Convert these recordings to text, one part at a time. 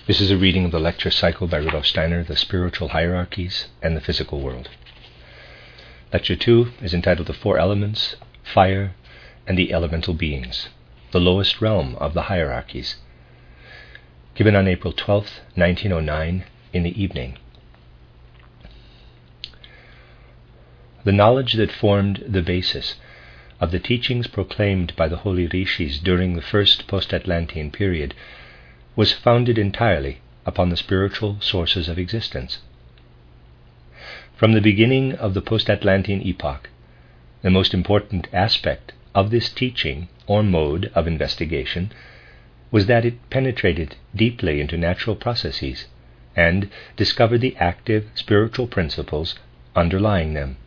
This is a reading of the lecture cycle by Rudolf Steiner, The Spiritual Hierarchies and the Physical World. Lecture 2 is entitled The Four Elements, Fire, and the Elemental Beings, the lowest realm of the hierarchies, given on April 12th, 1909, in the evening. The knowledge that formed the basis of the teachings proclaimed by the holy rishis during the first post-Atlantean period was founded entirely upon the spiritual sources of existence. From the beginning of the post-Atlantean epoch, the most important aspect of this teaching or mode of investigation was that it penetrated deeply into natural processes and discovered the active spiritual principles underlying them.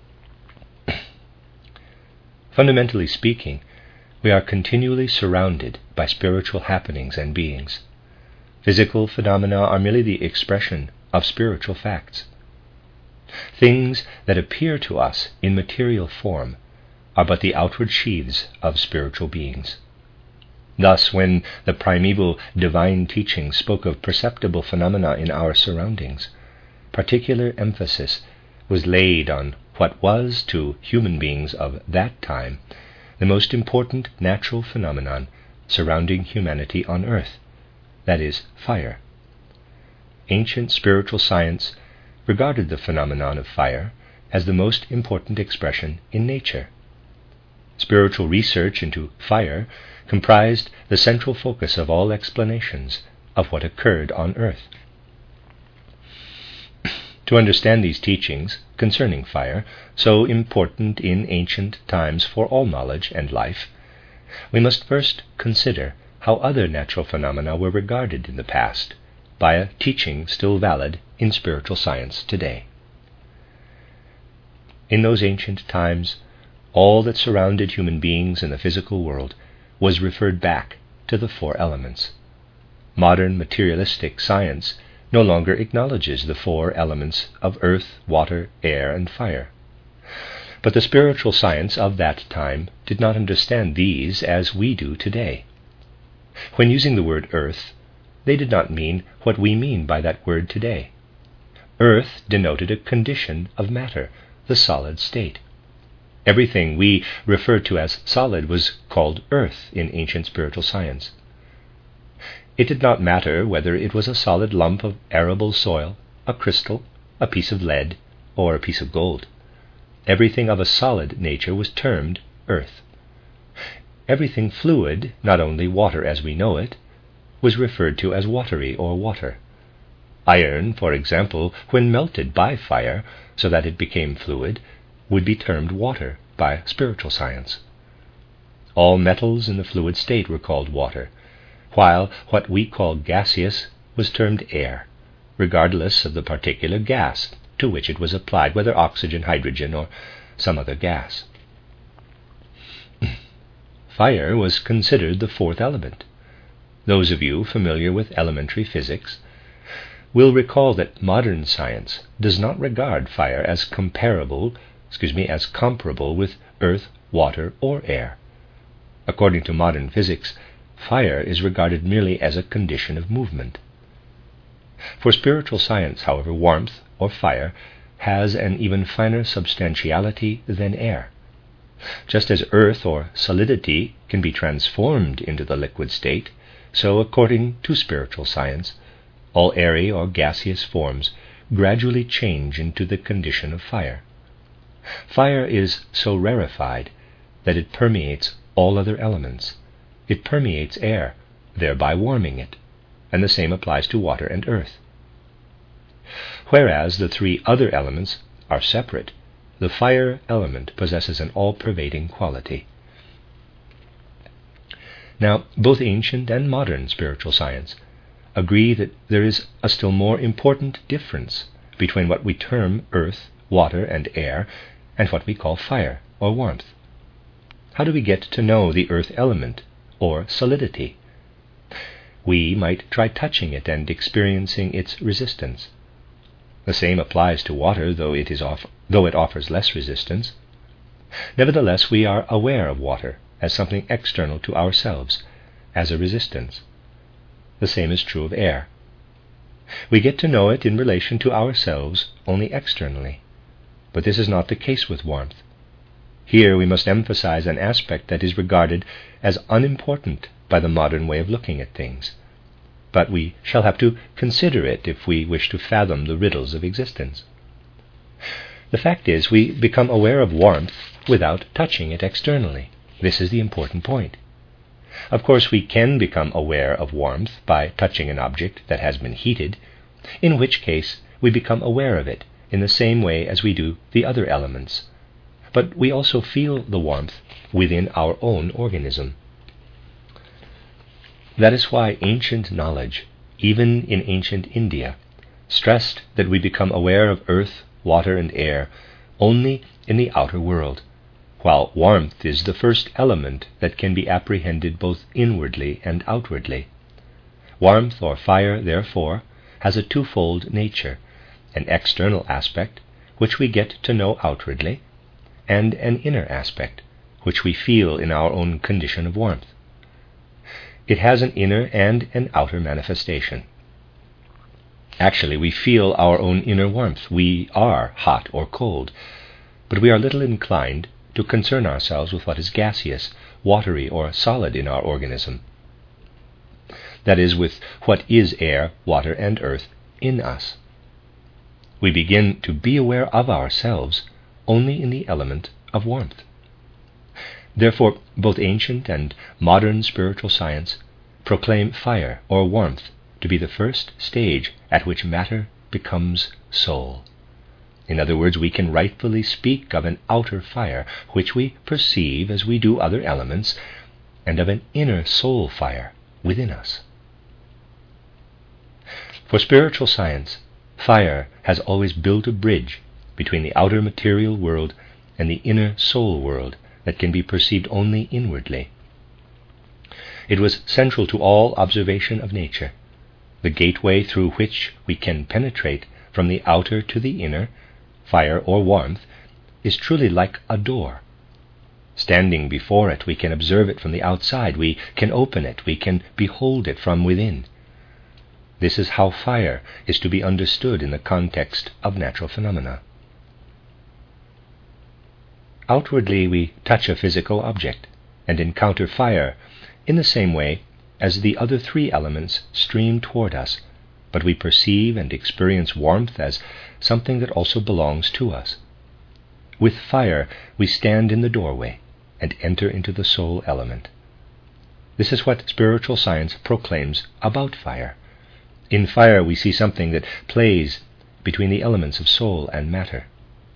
Fundamentally speaking, we are continually surrounded by spiritual happenings and beings. Physical phenomena are merely the expression of spiritual facts. Things that appear to us in material form are but the outward sheaths of spiritual beings. Thus, when the primeval divine teaching spoke of perceptible phenomena in our surroundings, particular emphasis was laid on what was, to human beings of that time, the most important natural phenomenon surrounding humanity on earth, that is, fire. Ancient spiritual science regarded the phenomenon of fire as the most important expression in nature. Spiritual research into fire comprised the central focus of all explanations of what occurred on earth. To understand these teachings concerning fire, so important in ancient times for all knowledge and life, we must first consider how other natural phenomena were regarded in the past by a teaching still valid in spiritual science today. In those ancient times, all that surrounded human beings in the physical world was referred back to the four elements. Modern materialistic science no longer acknowledges the four elements of earth, water, air, and fire. But the spiritual science of that time did not understand these as we do today. When using the word earth, they did not mean what we mean by that word today. Earth denoted a condition of matter, the solid state. Everything we refer to as solid was called earth in ancient spiritual science. It did not matter whether it was a solid lump of arable soil, a crystal, a piece of lead, or a piece of gold. Everything of a solid nature was termed earth. Everything fluid, not only water as we know it, was referred to as watery or water. Iron, for example, when melted by fire so that it became fluid, would be termed water by spiritual science. All metals in the fluid state were called water, while what we call gaseous was termed air, regardless of the particular gas to which it was applied, whether oxygen, hydrogen, or some other gas. Fire was considered the fourth element. Those of you familiar with elementary physics will recall that modern science does not regard fire as comparable with earth, water, or air. According to modern physics, fire is regarded merely as a condition of movement. For spiritual science, however, warmth, or fire, has an even finer substantiality than air. Just as earth or solidity can be transformed into the liquid state, so, according to spiritual science, all airy or gaseous forms gradually change into the condition of fire. Fire is so rarefied that it permeates all other elements. It permeates air, thereby warming it, and the same applies to water and earth. Whereas the three other elements are separate, the fire element possesses an all-pervading quality. Now, both ancient and modern spiritual science agree that there is a still more important difference between what we term earth, water, and air, and what we call fire or warmth. How do we get to know the earth element or solidity? We might try touching it and experiencing its resistance. The same applies to water, though it offers less resistance. Nevertheless, we are aware of water as something external to ourselves, as a resistance. The same is true of air. We get to know it in relation to ourselves only externally. But this is not the case with warmth. Here we must emphasize an aspect that is regarded as unimportant by the modern way of looking at things. But we shall have to consider it if we wish to fathom the riddles of existence. The fact is, we become aware of warmth without touching it externally. This is the important point. Of course, we can become aware of warmth by touching an object that has been heated, in which case we become aware of it in the same way as we do the other elements. But we also feel the warmth within our own organism. That is why ancient knowledge, even in ancient India, stressed that we become aware of earth, water, and air only in the outer world, while warmth is the first element that can be apprehended both inwardly and outwardly. Warmth or fire, therefore, has a twofold nature, an external aspect, which we get to know outwardly, and an inner aspect, which we feel in our own condition of warmth. It has an inner and an outer manifestation. Actually, we feel our own inner warmth. We are hot or cold, but we are little inclined to concern ourselves with what is gaseous, watery, or solid in our organism. That is, with what is air, water, and earth in us. We begin to be aware of ourselves only in the element of warmth. Therefore, both ancient and modern spiritual science proclaim fire or warmth to be the first stage at which matter becomes soul. In other words, we can rightfully speak of an outer fire, which we perceive as we do other elements, and of an inner soul fire within us. For spiritual science, fire has always built a bridge between the outer material world and the inner soul world that can be perceived only inwardly. It was central to all observation of nature. The gateway through which we can penetrate from the outer to the inner, fire or warmth, is truly like a door. Standing before it, we can observe it from the outside, we can open it, we can behold it from within. This is how fire is to be understood in the context of natural phenomena. Outwardly, we touch a physical object and encounter fire in the same way as the other three elements stream toward us, but we perceive and experience warmth as something that also belongs to us. With fire, we stand in the doorway and enter into the soul element. This is what spiritual science proclaims about fire. In fire, we see something that plays between the elements of soul and matter.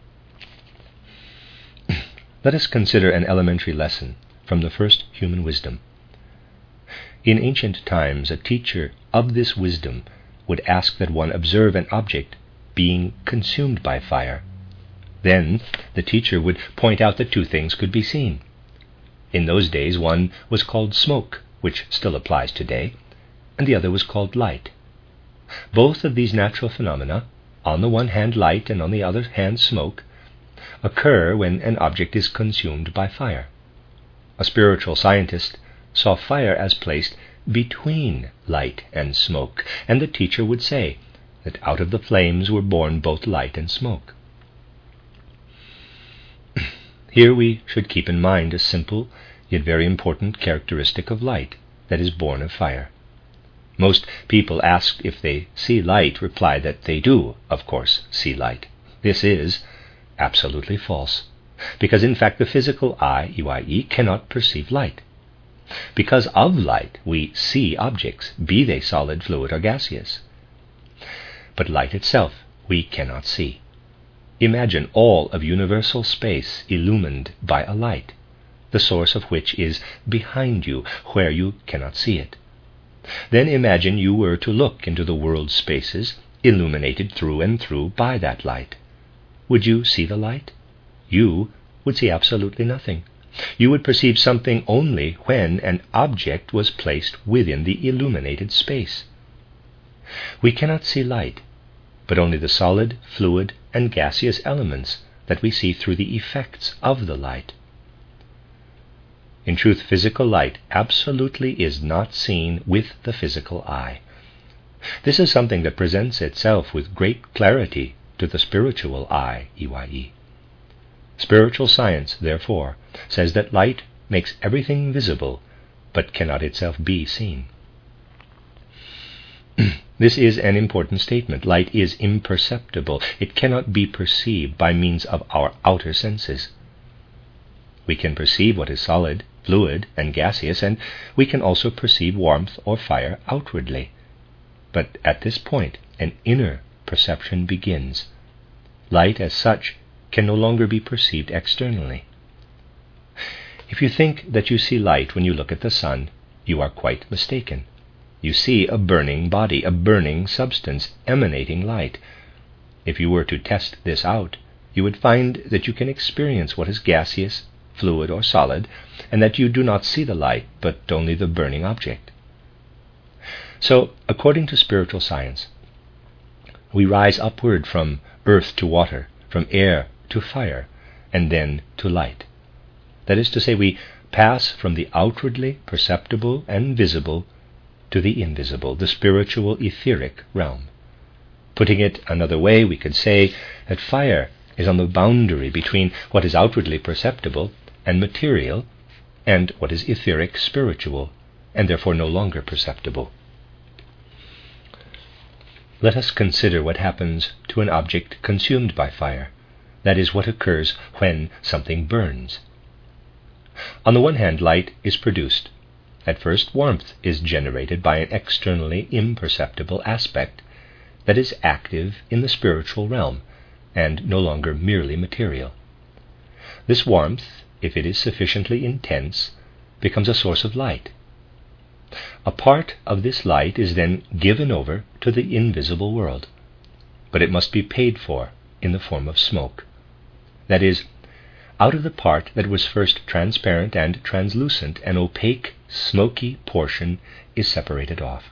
Let us consider an elementary lesson from the first human wisdom. In ancient times, a teacher of this wisdom would ask that one observe an object being consumed by fire. Then the teacher would point out that two things could be seen. In those days, one was called smoke, which still applies today, and the other was called light. Both of these natural phenomena, on the one hand light and on the other hand smoke, occur when an object is consumed by fire. A spiritual scientist saw fire as placed between light and smoke, and the teacher would say that out of the flames were born both light and smoke. Here we should keep in mind a simple yet very important characteristic of light that is born of fire. Most people asked if they see light reply that they do, of course, see light. This is absolutely false, because in fact the physical eye, EYE, cannot perceive light. Because of light, we see objects, be they solid, fluid, or gaseous. But light itself we cannot see. Imagine all of universal space illumined by a light, the source of which is behind you, where you cannot see it. Then imagine you were to look into the world's spaces, illuminated through and through by that light. Would you see the light? You would see absolutely nothing. You would perceive something only when an object was placed within the illuminated space. We cannot see light, but only the solid, fluid, and gaseous elements that we see through the effects of the light. In truth, physical light absolutely is not seen with the physical eye. This is something that presents itself with great clarity to the spiritual eye, EYE. Spiritual science, therefore, says that light makes everything visible, but cannot itself be seen. This is an important statement. Light is imperceptible. It cannot be perceived by means of our outer senses. We can perceive what is solid, fluid, and gaseous, and we can also perceive warmth or fire outwardly. But at this point, an inner perception begins. Light as such can no longer be perceived externally. If you think that you see light when you look at the sun, you are quite mistaken. You see a burning body, a burning substance emanating light. If you were to test this out, you would find that you can experience what is gaseous, fluid, or solid, and that you do not see the light, but only the burning object. So, according to spiritual science, we rise upward from earth to water, from air to fire, and then to light. That is to say, we pass from the outwardly perceptible and visible to the invisible, the spiritual etheric realm. Putting it another way, we could say that fire is on the boundary between what is outwardly perceptible and material and what is etheric spiritual, and therefore no longer perceptible. Let us consider what happens to an object consumed by fire. That is, what occurs when something burns. On the one hand, light is produced. At first, warmth is generated by an externally imperceptible aspect that is active in the spiritual realm and no longer merely material. This warmth, if it is sufficiently intense, becomes a source of light. A part of this light is then given over to the invisible world, but it must be paid for in the form of smoke. That is, out of the part that was first transparent and translucent, an opaque, smoky portion is separated off.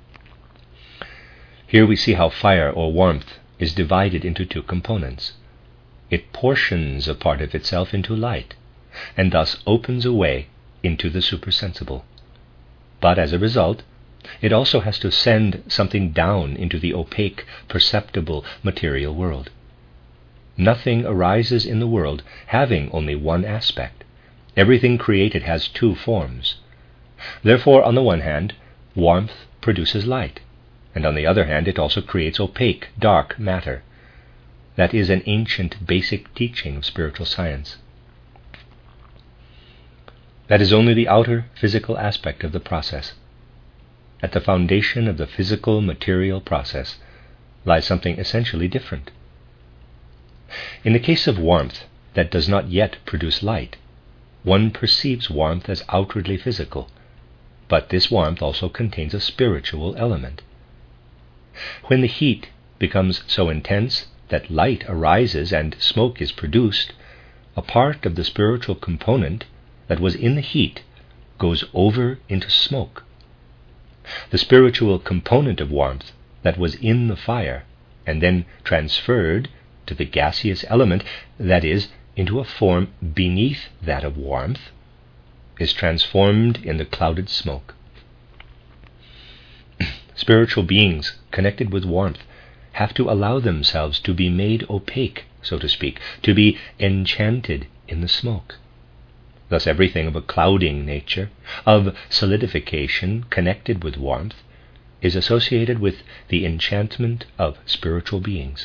Here we see how fire or warmth is divided into two components. It portions a part of itself into light, and thus opens a way into the supersensible. But as a result, it also has to send something down into the opaque, perceptible material world. Nothing arises in the world having only one aspect. Everything created has two forms. Therefore, on the one hand, warmth produces light, and on the other hand, it also creates opaque, dark matter. That is an ancient basic teaching of spiritual science. That is only the outer physical aspect of the process. At the foundation of the physical material process lies something essentially different. In the case of warmth that does not yet produce light, one perceives warmth as outwardly physical, but this warmth also contains a spiritual element. When the heat becomes so intense that light arises and smoke is produced, a part of the spiritual component that was in the heat goes over into smoke. The spiritual component of warmth that was in the fire and then transferred to the gaseous element, that is, into a form beneath that of warmth, is transformed in the clouded smoke. Spiritual beings connected with warmth have to allow themselves to be made opaque, so to speak, to be enchanted in the smoke. Thus everything of a clouding nature, of solidification connected with warmth, is associated with the enchantment of spiritual beings.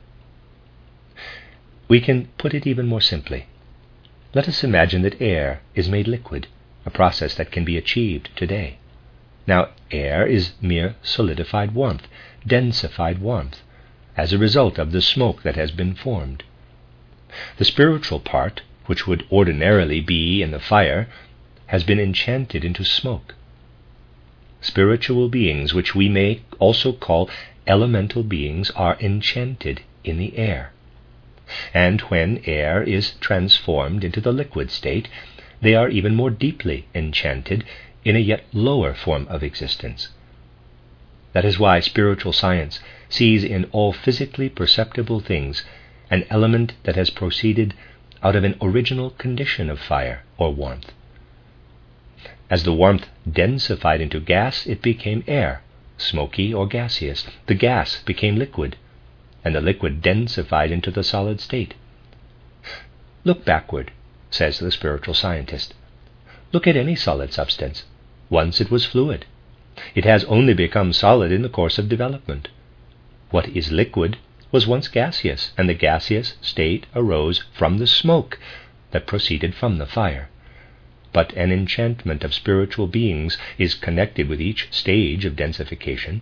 We can put it even more simply. Let us imagine that air is made liquid, a process that can be achieved today. Now, air is mere solidified warmth, densified warmth, as a result of the smoke that has been formed. The spiritual part, which would ordinarily be in the fire, has been enchanted into smoke. Spiritual beings, which we may also call elemental beings, are enchanted in the air. And when air is transformed into the liquid state, they are even more deeply enchanted in a yet lower form of existence. That is why spiritual science sees in all physically perceptible things an element that has proceeded out of an original condition of fire or warmth. As the warmth densified into gas, it became air, smoky or gaseous. The gas became liquid, and the liquid densified into the solid state. Look backward, says the spiritual scientist. Look at any solid substance. Once it was fluid. It has only become solid in the course of development. What is liquid was once gaseous, and the gaseous state arose from the smoke that proceeded from the fire. But an enchantment of spiritual beings is connected with each stage of densification.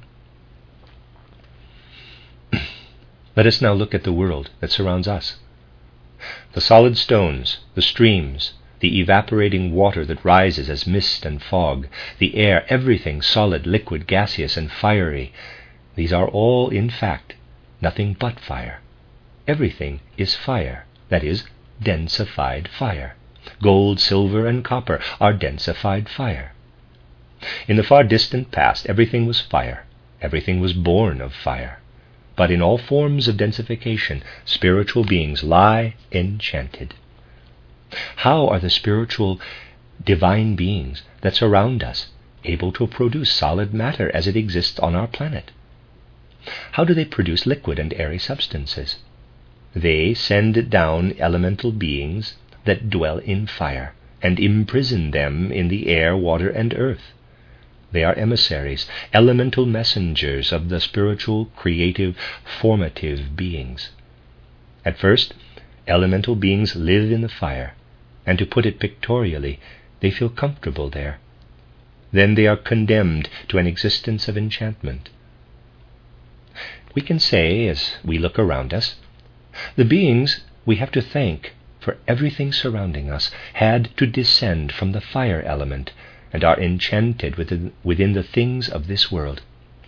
Let us now look at the world that surrounds us. The solid stones, the streams, the evaporating water that rises as mist and fog, the air, everything solid, liquid, gaseous, and fiery, these are all, in fact, nothing but fire. Everything is fire, that is, densified fire. Gold, silver, and copper are densified fire. In the far distant past, everything was fire. Everything was born of fire. But in all forms of densification, spiritual beings lie enchanted. How are the spiritual divine beings that surround us able to produce solid matter as it exists on our planet? How do they produce liquid and airy substances? They send down elemental beings that dwell in fire and imprison them in the air, water, and earth. They are emissaries, elemental messengers of the spiritual, creative, formative beings. At first, elemental beings live in the fire, and to put it pictorially, they feel comfortable there. Then they are condemned to an existence of enchantment. We can say, as we look around us, the beings we have to thank for everything surrounding us had to descend from the fire element and are enchanted within the things of this world.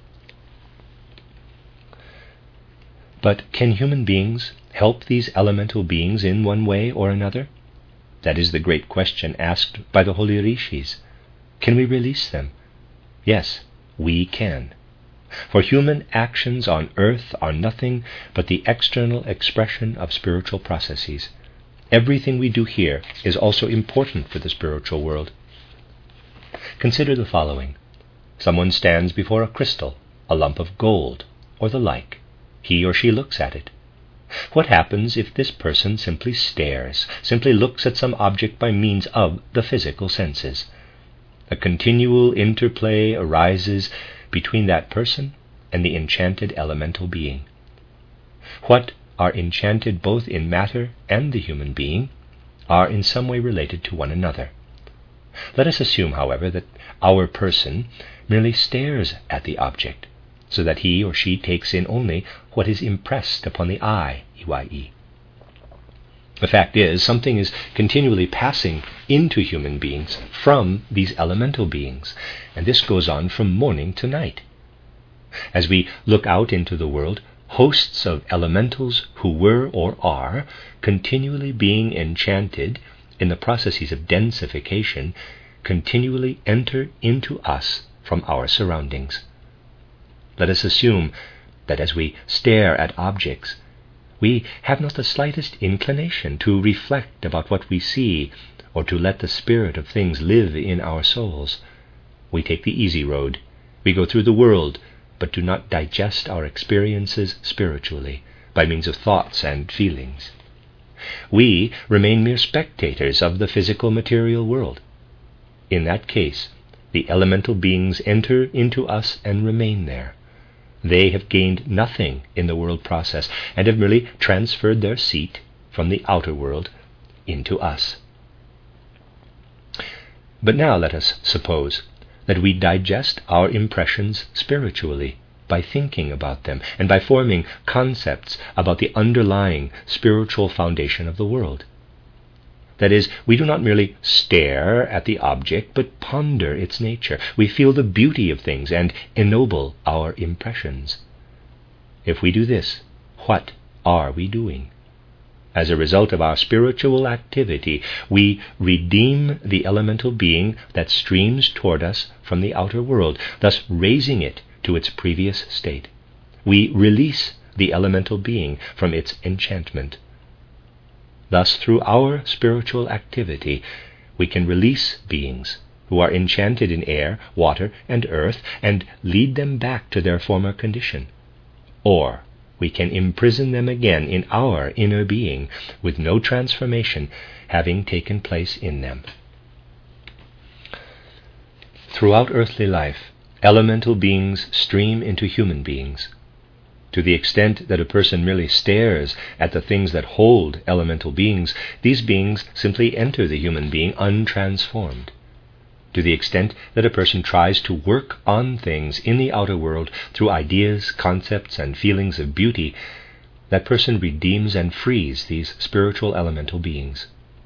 But can human beings help these elemental beings in one way or another? That is the great question asked by the holy rishis. Can we release them? Yes, we can. For human actions on earth are nothing but the external expression of spiritual processes. Everything we do here is also important for the spiritual world. Consider the following. Someone stands before a crystal, a lump of gold, or the like. He or she looks at it. What happens if this person simply stares, simply looks at some object by means of the physical senses? A continual interplay arises between that person and the enchanted elemental being. What are enchanted both in matter and the human being are in some way related to one another. Let us assume, however, that our person merely stares at the object, so that he or she takes in only what is impressed upon the eye, EYE. The fact is, something is continually passing into human beings from these elemental beings, and this goes on from morning to night. As we look out into the world, hosts of elementals who were or are continually being enchanted in the processes of densification continually enter into us from our surroundings. Let us assume that as we stare at objects, we have not the slightest inclination to reflect about what we see or to let the spirit of things live in our souls. We take the easy road. We go through the world, but do not digest our experiences spiritually by means of thoughts and feelings. We remain mere spectators of the physical material world. In that case, the elemental beings enter into us and remain there. They have gained nothing in the world process and have merely transferred their seat from the outer world into us. But now let us suppose that we digest our impressions spiritually by thinking about them and by forming concepts about the underlying spiritual foundation of the world. That is, we do not merely stare at the object, but ponder its nature. We feel the beauty of things and ennoble our impressions. If we do this, what are we doing? As a result of our spiritual activity, we redeem the elemental being that streams toward us from the outer world, thus raising it to its previous state. We release the elemental being from its enchantment. Thus, through our spiritual activity, we can release beings who are enchanted in air, water, and earth, and lead them back to their former condition. Or we can imprison them again in our inner being, with no transformation having taken place in them. Throughout earthly life, elemental beings stream into human beings. To the extent that a person merely stares at the things that hold elemental beings, these beings simply enter the human being untransformed. To the extent that a person tries to work on things in the outer world through ideas, concepts, and feelings of beauty, that person redeems and frees these spiritual elemental beings.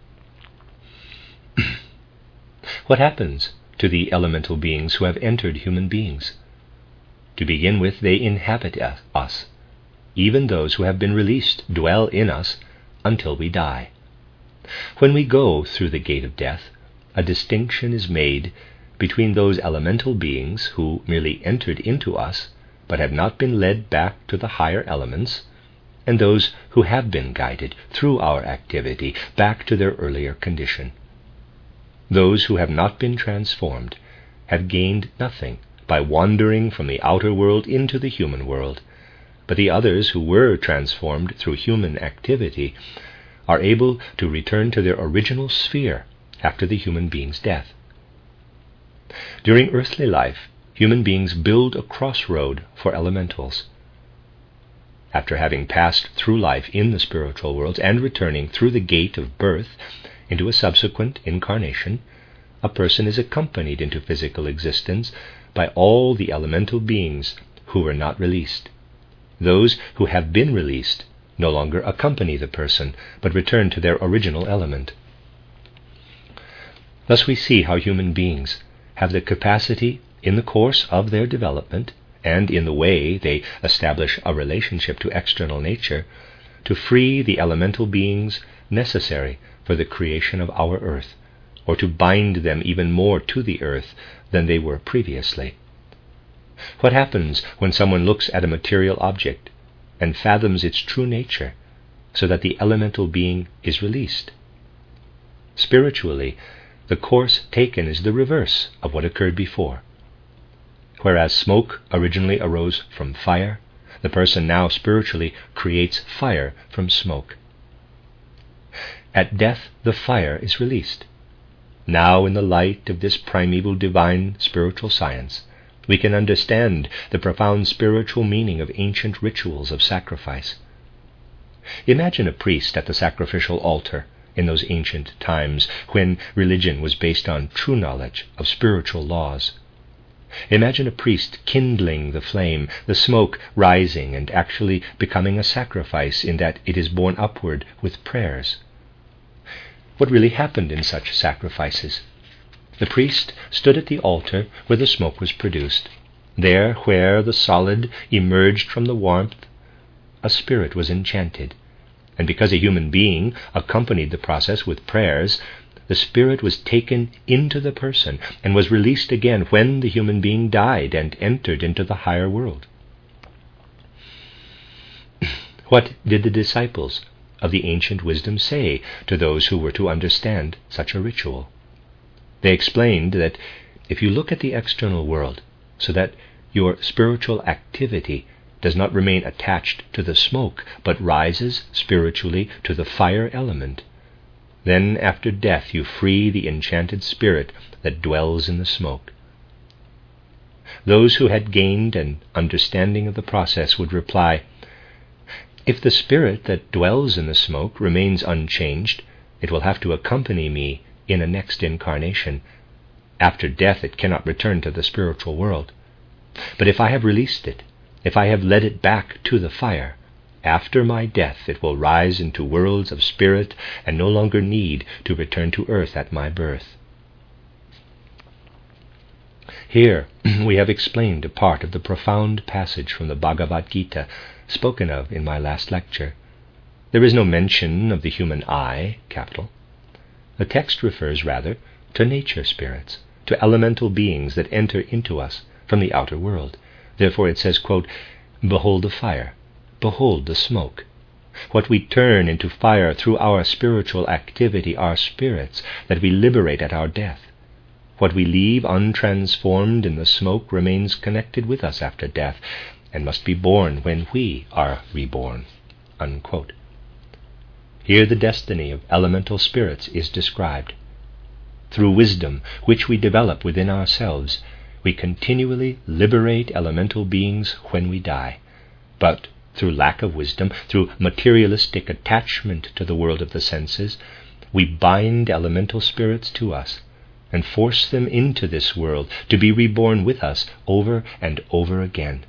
What happens to the elemental beings who have entered human beings? To begin with, they inhabit us. Even those who have been released dwell in us until we die. When we go through the gate of death, a distinction is made between those elemental beings who merely entered into us but have not been led back to the higher elements, and those who have been guided through our activity back to their earlier condition. Those who have not been transformed have gained nothing by wandering from the outer world into the human world, but the others who were transformed through human activity are able to return to their original sphere after the human being's death. During earthly life, human beings build a crossroad for elementals. After having passed through life in the spiritual world and returning through the gate of birth into a subsequent incarnation, a person is accompanied into physical existence by all the elemental beings who were not released. Those who have been released no longer accompany the person, but return to their original element. Thus we see how human beings have the capacity, in the course of their development and in the way they establish a relationship to external nature, to free the elemental beings necessary for the creation of our earth, or to bind them even more to the earth than they were previously. What happens when someone looks at a material object and fathoms its true nature, so that the elemental being is released? Spiritually, the course taken is the reverse of what occurred before. Whereas smoke originally arose from fire, the person now spiritually creates fire from smoke. At death, the fire is released. Now, in the light of this primeval divine spiritual science, we can understand the profound spiritual meaning of ancient rituals of sacrifice. Imagine a priest at the sacrificial altar in those ancient times when religion was based on true knowledge of spiritual laws. Imagine a priest kindling the flame, the smoke rising and actually becoming a sacrifice in that it is borne upward with prayers. What really happened in such sacrifices? The priest stood at the altar where the smoke was produced. There, where the solid emerged from the warmth, a spirit was enchanted. And because a human being accompanied the process with prayers, the spirit was taken into the person and was released again when the human being died and entered into the higher world. What did the disciples of the ancient wisdom say to those who were to understand such a ritual? They explained that if you look at the external world so that your spiritual activity does not remain attached to the smoke, but rises spiritually to the fire element, then after death you free the enchanted spirit that dwells in the smoke. Those who had gained an understanding of the process would reply, if the spirit that dwells in the smoke remains unchanged, it will have to accompany me in a next incarnation. After death it cannot return to the spiritual world. But if I have released it, if I have led it back to the fire, after my death it will rise into worlds of spirit and no longer need to return to earth at my birth. Here we have explained a part of the profound passage from the Bhagavad Gita spoken of in my last lecture. There is no mention of the human I, capital. The text refers rather to nature spirits, to elemental beings that enter into us from the outer world. Therefore it says, quote, behold the fire, behold the smoke. What we turn into fire through our spiritual activity are spirits that we liberate at our death. What we leave untransformed in the smoke remains connected with us after death, and must be born when we are reborn." Unquote. Here the destiny of elemental spirits is described. Through wisdom, which we develop within ourselves, we continually liberate elemental beings when we die. But through lack of wisdom, through materialistic attachment to the world of the senses, we bind elemental spirits to us and force them into this world to be reborn with us over and over again.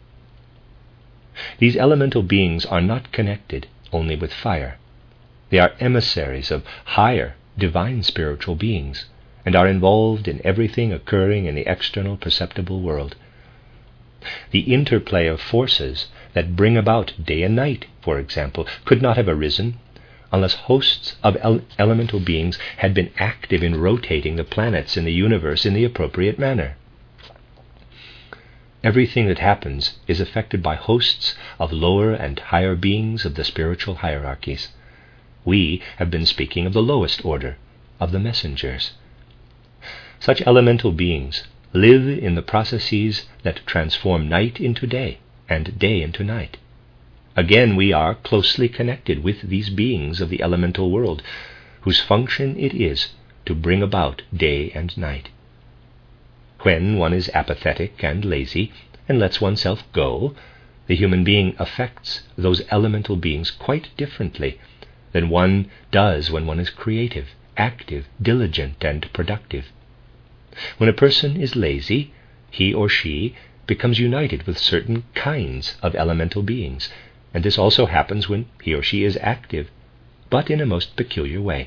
These elemental beings are not connected only with fire. They are emissaries of higher, divine spiritual beings, and are involved in everything occurring in the external perceptible world. The interplay of forces that bring about day and night, for example, could not have arisen unless hosts of elemental beings had been active in rotating the planets in the universe in the appropriate manner. Everything that happens is affected by hosts of lower and higher beings of the spiritual hierarchies. We have been speaking of the lowest order, of the messengers. Such elemental beings live in the processes that transform night into day and day into night. Again, we are closely connected with these beings of the elemental world, whose function it is to bring about day and night. When one is apathetic and lazy and lets oneself go, the human being affects those elemental beings quite differently than one does when one is creative, active, diligent, and productive. When a person is lazy, he or she becomes united with certain kinds of elemental beings, and this also happens when he or she is active, but in a most peculiar way.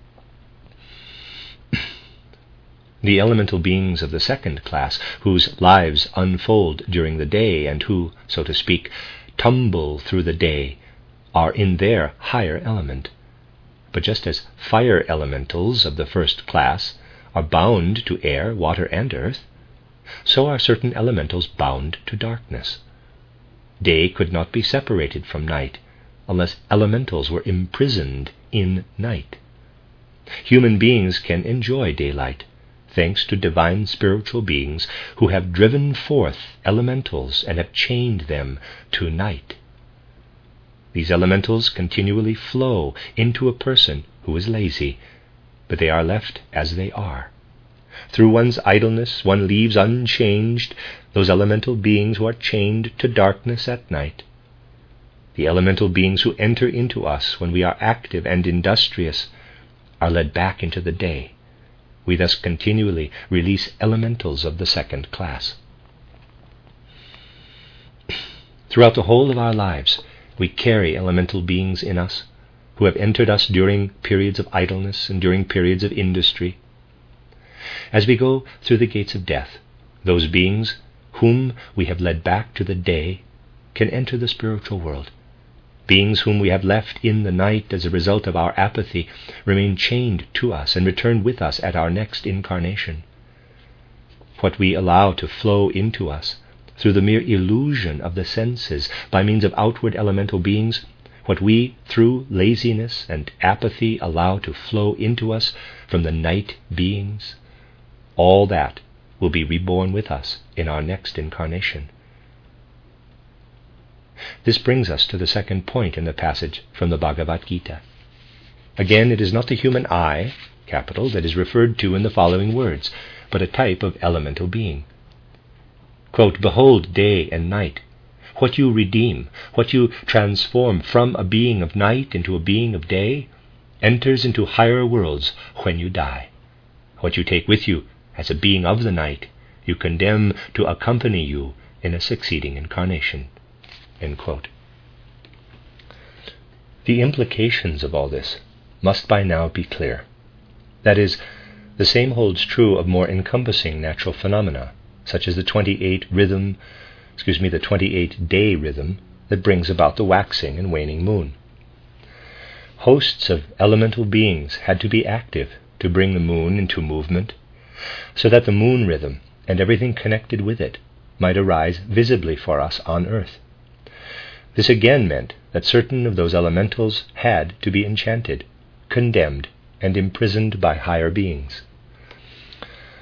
The elemental beings of the second class, whose lives unfold during the day and who, so to speak, tumble through the day, are in their higher element. But just as fire elementals of the first class are bound to air, water, and earth, so are certain elementals bound to darkness. Day could not be separated from night unless elementals were imprisoned in night. Human beings can enjoy daylight, thanks to divine spiritual beings who have driven forth elementals and have chained them to night. These elementals continually flow into a person who is lazy, but they are left as they are. Through one's idleness, one leaves unchanged those elemental beings who are chained to darkness at night. The elemental beings who enter into us when we are active and industrious are led back into the day. We thus continually release elementals of the second class. Throughout the whole of our lives, we carry elemental beings in us who have entered us during periods of idleness and during periods of industry. As we go through the gates of death, those beings whom we have led back to the day can enter the spiritual world. Beings whom we have left in the night as a result of our apathy remain chained to us and return with us at our next incarnation. What we allow to flow into us through the mere illusion of the senses by means of outward elemental beings, what we, through laziness and apathy, allow to flow into us from the night beings, all that will be reborn with us in our next incarnation. This brings us to the second point in the passage from the Bhagavad Gita. Again, it is not the human I, capital, that is referred to in the following words, but a type of elemental being. Quote, "Behold day and night. What you redeem, what you transform from a being of night into a being of day, enters into higher worlds when you die. What you take with you as a being of the night, you condemn to accompany you in a succeeding incarnation." End quote. The implications of all this must by now be clear. That is, the same holds true of more encompassing natural phenomena, such as the 28-day rhythm that brings about the waxing and waning moon. Hosts of elemental beings had to be active to bring the moon into movement, so that the moon rhythm and everything connected with it might arise visibly for us on earth. This again meant that certain of those elementals had to be enchanted, condemned, and imprisoned by higher beings.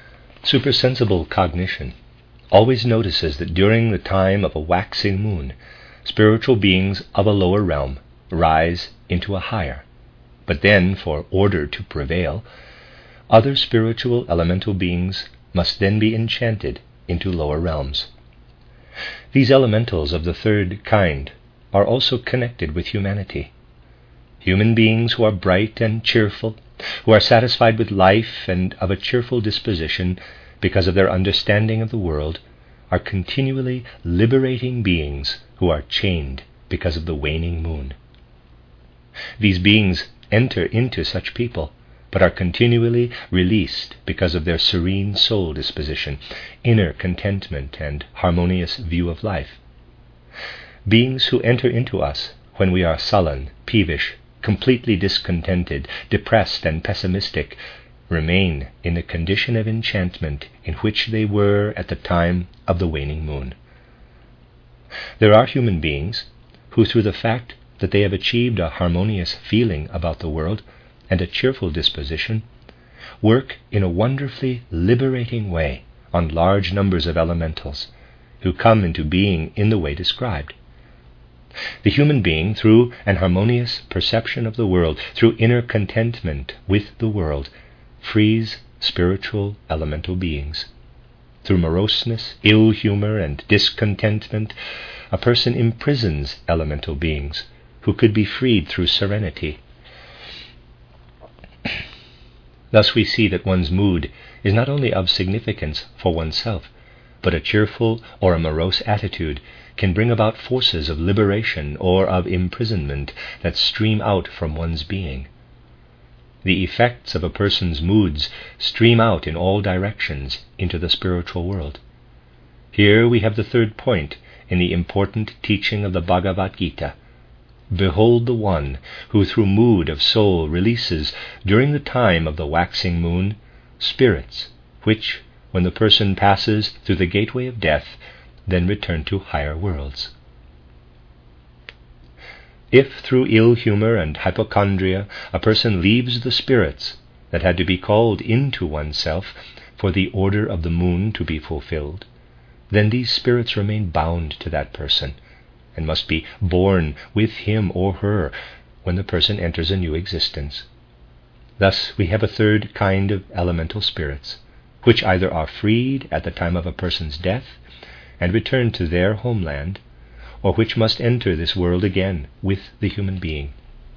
Supersensible cognition always notices that during the time of a waxing moon, spiritual beings of a lower realm rise into a higher. But then, for order to prevail, other spiritual elemental beings must then be enchanted into lower realms. These elementals of the third kind are also connected with humanity. Human beings who are bright and cheerful, who are satisfied with life and of a cheerful disposition because of their understanding of the world, are continually liberating beings who are chained because of the waning moon. These beings enter into such people, but are continually released because of their serene soul disposition, inner contentment, and harmonious view of life. Beings who enter into us when we are sullen, peevish, completely discontented, depressed, and pessimistic, remain in the condition of enchantment in which they were at the time of the waning moon. There are human beings who, through the fact that they have achieved a harmonious feeling about the world and a cheerful disposition, work in a wonderfully liberating way on large numbers of elementals who come into being in the way described. The human being, through an harmonious perception of the world, through inner contentment with the world, frees spiritual elemental beings. Through moroseness, ill humor, and discontentment, a person imprisons elemental beings who could be freed through serenity. Thus we see that one's mood is not only of significance for oneself, but a cheerful or a morose attitude can bring about forces of liberation or of imprisonment that stream out from one's being. The effects of a person's moods stream out in all directions into the spiritual world. Here we have the third point in the important teaching of the Bhagavad Gita. Behold the one who through mood of soul releases, during the time of the waxing moon, spirits which, when the person passes through the gateway of death, then return to higher worlds. If through ill humor and hypochondria a person leaves the spirits that had to be called into oneself for the order of the moon to be fulfilled, then these spirits remain bound to that person and must be born with him or her when the person enters a new existence. Thus we have a third kind of elemental spirits, which either are freed at the time of a person's death and return to their homeland, or which must enter this world again with the human being.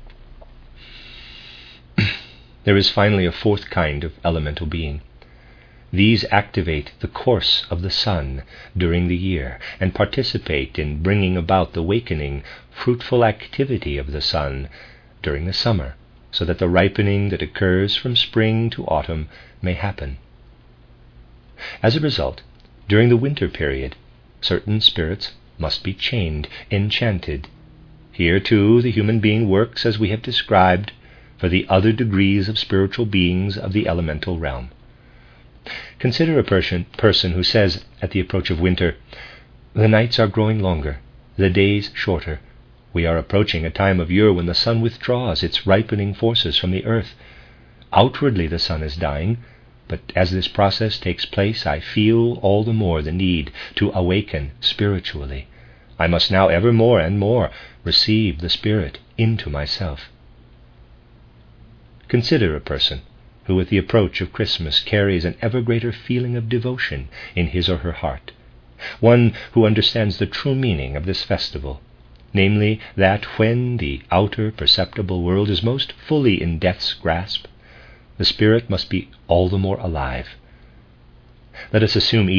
There is finally a fourth kind of elemental being. These activate the course of the sun during the year and participate in bringing about the wakening, fruitful activity of the sun during the summer, so that the ripening that occurs from spring to autumn may happen. As a result, during the winter period, certain spirits must be chained, enchanted. Here, too, the human being works as we have described for the other degrees of spiritual beings of the elemental realm. Consider a person who says at the approach of winter, "The nights are growing longer, the days shorter. We are approaching a time of year when the sun withdraws its ripening forces from the earth. Outwardly the sun is dying, but as this process takes place, I feel all the more the need to awaken spiritually. I must now ever more and more receive the Spirit into myself." Consider a person who with the approach of Christmas carries an ever greater feeling of devotion in his or her heart, one who understands the true meaning of this festival, namely that when the outer perceptible world is most fully in death's grasp, the spirit must be all the more alive. Let us assume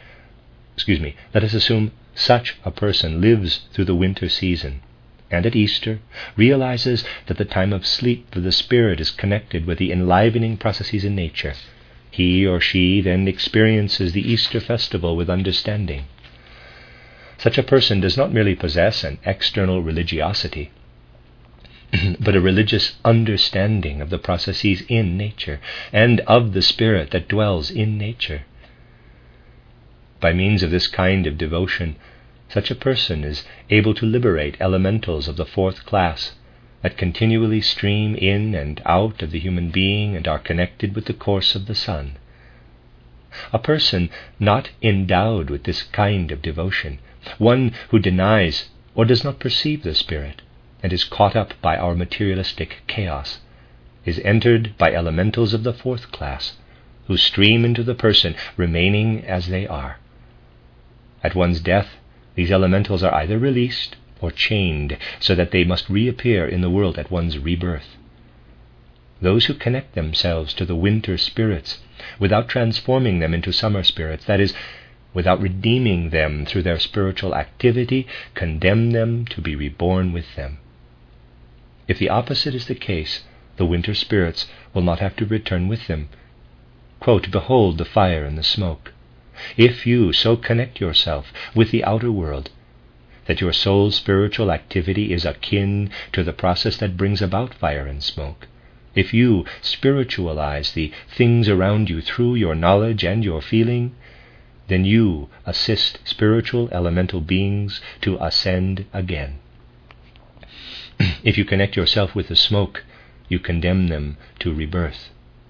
such a person lives through the winter season, and at Easter realizes that the time of sleep for the spirit is connected with the enlivening processes in nature. He or she then experiences the Easter festival with understanding. Such a person does not merely possess an external religiosity, but a religious understanding of the processes in nature and of the spirit that dwells in nature. By means of this kind of devotion, such a person is able to liberate elementals of the fourth class that continually stream in and out of the human being and are connected with the course of the sun. A person not endowed with this kind of devotion, one who denies or does not perceive the Spirit, and is caught up by our materialistic chaos, is entered by elementals of the fourth class, who stream into the person, remaining as they are. At one's death, these elementals are either released or chained, so that they must reappear in the world at one's rebirth. Those who connect themselves to the winter spirits without transforming them into summer spirits, that is, without redeeming them through their spiritual activity, condemn them to be reborn with them. If the opposite is the case, the winter spirits will not have to return with them. Quote, "Behold the fire and the smoke." If you so connect yourself with the outer world that your soul's spiritual activity is akin to the process that brings about fire and smoke, if you spiritualize the things around you through your knowledge and your feeling, then you assist spiritual elemental beings to ascend again. If you connect yourself with the smoke, you condemn them to rebirth.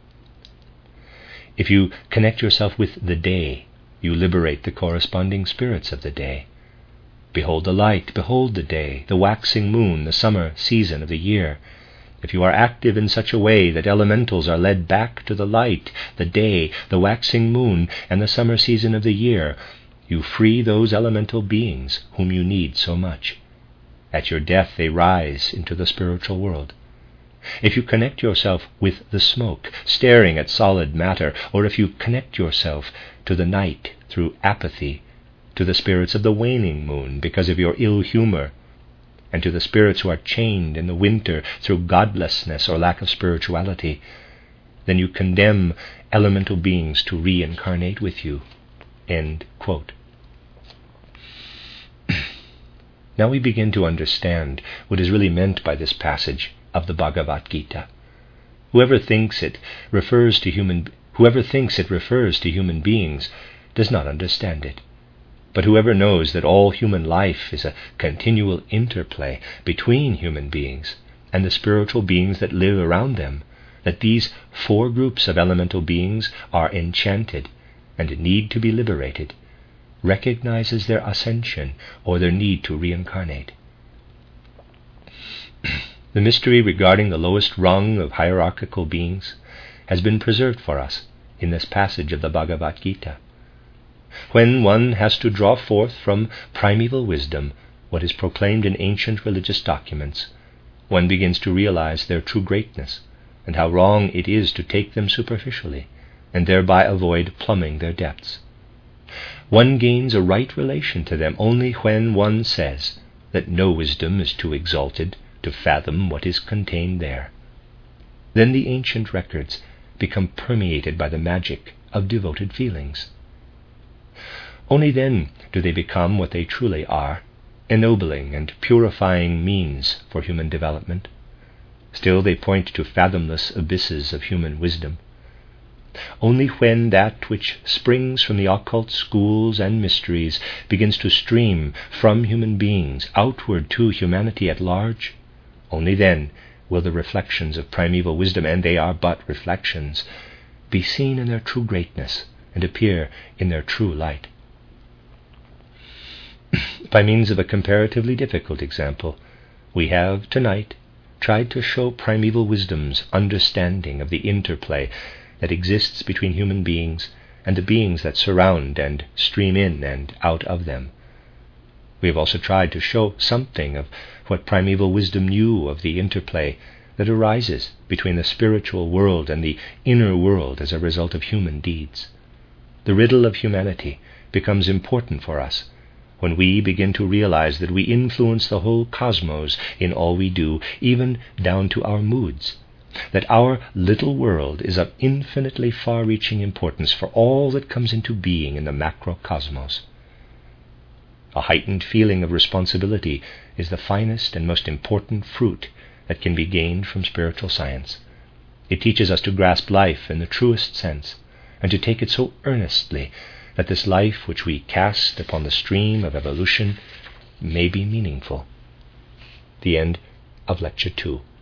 If you connect yourself with the day, you liberate the corresponding spirits of the day. Behold the light, behold the day, the waxing moon, the summer season of the year. If you are active in such a way that elementals are led back to the light, the day, the waxing moon, and the summer season of the year, you free those elemental beings whom you need so much. At your death they rise into the spiritual world. If you connect yourself with the smoke, staring at solid matter, or if you connect yourself to the night through apathy, to the spirits of the waning moon because of your ill humor, and to the spirits who are chained in the winter through godlessness or lack of spirituality, then you condemn elemental beings to reincarnate with you. End quote. Now we begin to understand what is really meant by this passage of the Bhagavad Gita. Whoever thinks it refers to human beings does not understand it. But whoever knows that all human life is a continual interplay between human beings and the spiritual beings that live around them, that these four groups of elemental beings are enchanted and need to be liberated, recognizes their ascension or their need to reincarnate. The mystery regarding the lowest rung of hierarchical beings has been preserved for us in this passage of the Bhagavad Gita. When one has to draw forth from primeval wisdom what is proclaimed in ancient religious documents, one begins to realize their true greatness and how wrong it is to take them superficially and thereby avoid plumbing their depths. One gains a right relation to them only when one says that no wisdom is too exalted to fathom what is contained there. Then the ancient records become permeated by the magic of devoted feelings. Only then do they become what they truly are, ennobling and purifying means for human development. Still they point to fathomless abysses of human wisdom. Only when that which springs from the occult schools and mysteries begins to stream from human beings outward to humanity at large, only then will the reflections of primeval wisdom, and they are but reflections, be seen in their true greatness and appear in their true light. By means of a comparatively difficult example, we have tonight tried to show primeval wisdom's understanding of the interplay that exists between human beings and the beings that surround and stream in and out of them. We have also tried to show something of what primeval wisdom knew of the interplay that arises between the spiritual world and the inner world as a result of human deeds. The riddle of humanity becomes important for us when we begin to realize that we influence the whole cosmos in all we do, even down to our moods, that our little world is of infinitely far-reaching importance for all that comes into being in the macrocosmos. A heightened feeling of responsibility is the finest and most important fruit that can be gained from spiritual science. It teaches us to grasp life in the truest sense, and to take it so earnestly that this life which we cast upon the stream of evolution may be meaningful. The end of Lecture 2.